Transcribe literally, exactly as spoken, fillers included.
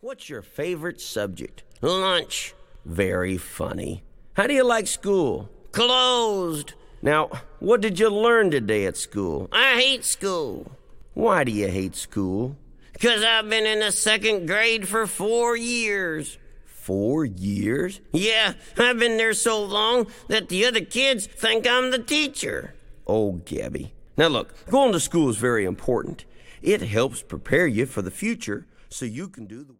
What's your favorite subject? Lunch. Very funny. How do you like school? Closed. Now, what did you learn today at school? I hate school. Why do you hate school? Because I've been in the second grade for four years. Four years? Yeah, I've been there so long that the other kids think I'm the teacher. Oh, Gabby. Now look, going to school is very important. It helps prepare you for the future so you can do the